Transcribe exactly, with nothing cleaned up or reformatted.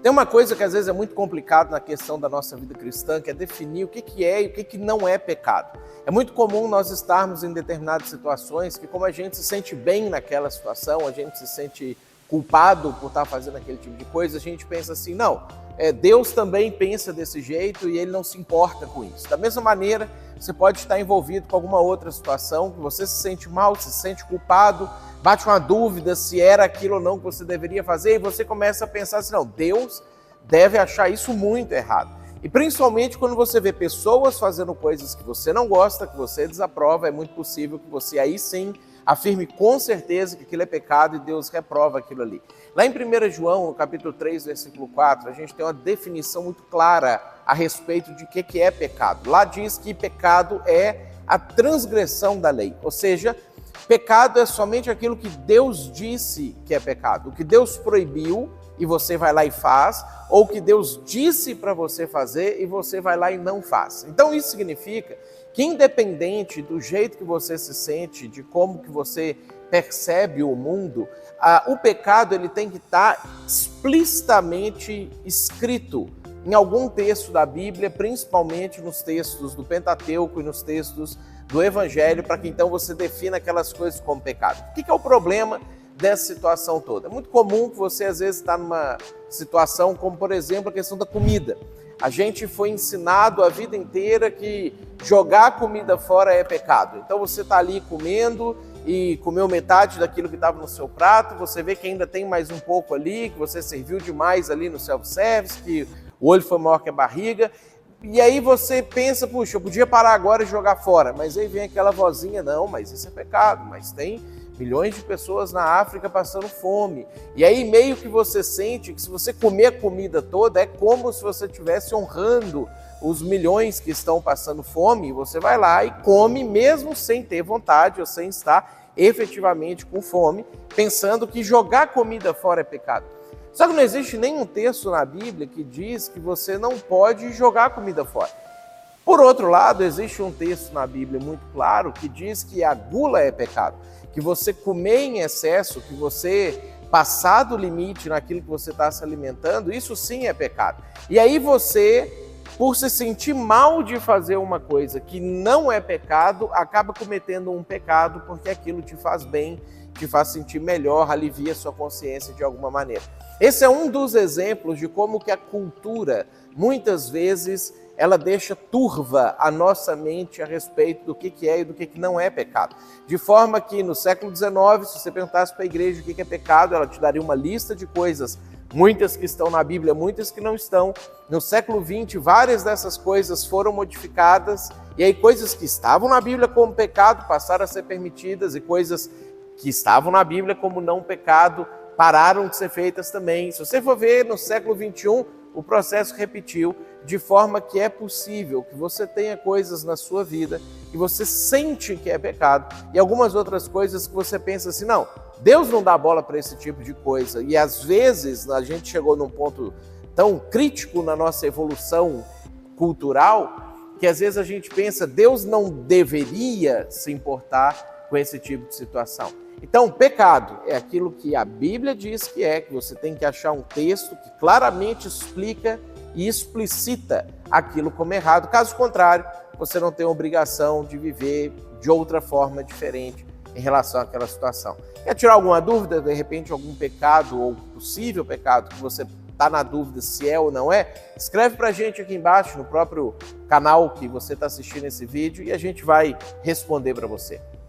Tem uma coisa que às vezes é muito complicado na questão da nossa vida cristã, que é definir o que que é e o que que não é pecado. É muito comum nós estarmos em determinadas situações que, como a gente se sente bem naquela situação, a gente se sente culpado por estar fazendo aquele tipo de coisa, a gente pensa assim, não, é, Deus também pensa desse jeito e Ele não se importa com isso. Da mesma maneira, você pode estar envolvido com alguma outra situação, que você se sente mal, se sente culpado, bate uma dúvida se era aquilo ou não que você deveria fazer e você começa a pensar assim, não, Deus deve achar isso muito errado. E principalmente quando você vê pessoas fazendo coisas que você não gosta, que você desaprova, é muito possível que você aí sim afirme com certeza que aquilo é pecado e Deus reprova aquilo ali. Lá em primeiro João, no capítulo três, versículo quatro, a gente tem uma definição muito clara a respeito de o que é pecado. Lá diz que pecado é a transgressão da lei, ou seja, pecado é somente aquilo que Deus disse que é pecado, o que Deus proibiu e você vai lá e faz, ou que Deus disse para você fazer e você vai lá e não faz. Então isso significa que independente do jeito que você se sente, de como que você percebe o mundo, ah, o pecado ele tem que estar explicitamente escrito em algum texto da Bíblia, principalmente nos textos do Pentateuco e nos textos do Evangelho, para que então você defina aquelas coisas como pecado. O que é o problema dessa situação toda? É muito comum que você às vezes está numa situação como, por exemplo, a questão da comida. A gente foi ensinado a vida inteira que jogar comida fora é pecado. Então você está ali comendo e comeu metade daquilo que estava no seu prato, você vê que ainda tem mais um pouco ali, que você serviu demais ali no self-service, que o olho foi maior que a barriga, e aí você pensa, puxa, eu podia parar agora e jogar fora, mas aí vem aquela vozinha, não, mas isso é pecado, mas tem milhões de pessoas na África passando fome. E aí meio que você sente que se você comer a comida toda, é como se você estivesse honrando os milhões que estão passando fome, e você vai lá e come mesmo sem ter vontade ou sem estar efetivamente com fome, pensando que jogar comida fora é pecado. Só que não existe nenhum texto na Bíblia que diz que você não pode jogar comida fora. Por outro lado, existe um texto na Bíblia muito claro que diz que a gula é pecado, que você comer em excesso, que você passar do limite naquilo que você está se alimentando, isso sim é pecado. E aí você, por se sentir mal de fazer uma coisa que não é pecado, acaba cometendo um pecado porque aquilo te faz bem, te faz sentir melhor, alivia sua consciência de alguma maneira. Esse é um dos exemplos de como que a cultura, muitas vezes, ela deixa turva a nossa mente a respeito do que que é e do que que não é pecado. De forma que no século dezenove, se você perguntasse para a igreja o que que é pecado, ela te daria uma lista de coisas, muitas que estão na Bíblia, muitas que não estão. No século vinte, várias dessas coisas foram modificadas, e aí coisas que estavam na Bíblia como pecado passaram a ser permitidas, e coisas que estavam na Bíblia como não pecado pararam de ser feitas também. Se você for ver no século vinte e um, o processo repetiu, de forma que é possível que você tenha coisas na sua vida que você sente que é pecado e algumas outras coisas que você pensa assim, não, Deus não dá bola para esse tipo de coisa. E às vezes a gente chegou num ponto tão crítico na nossa evolução cultural que às vezes a gente pensa, Deus não deveria se importar com esse tipo de situação. Então, pecado é aquilo que a Bíblia diz que é, que você tem que achar um texto que claramente explica e explicita aquilo como errado. Caso contrário, você não tem obrigação de viver de outra forma diferente em relação àquela situação. Quer tirar alguma dúvida, de repente algum pecado ou possível pecado que você está na dúvida se é ou não é? Escreve para a gente aqui embaixo no próprio canal que você está assistindo esse vídeo e a gente vai responder para você.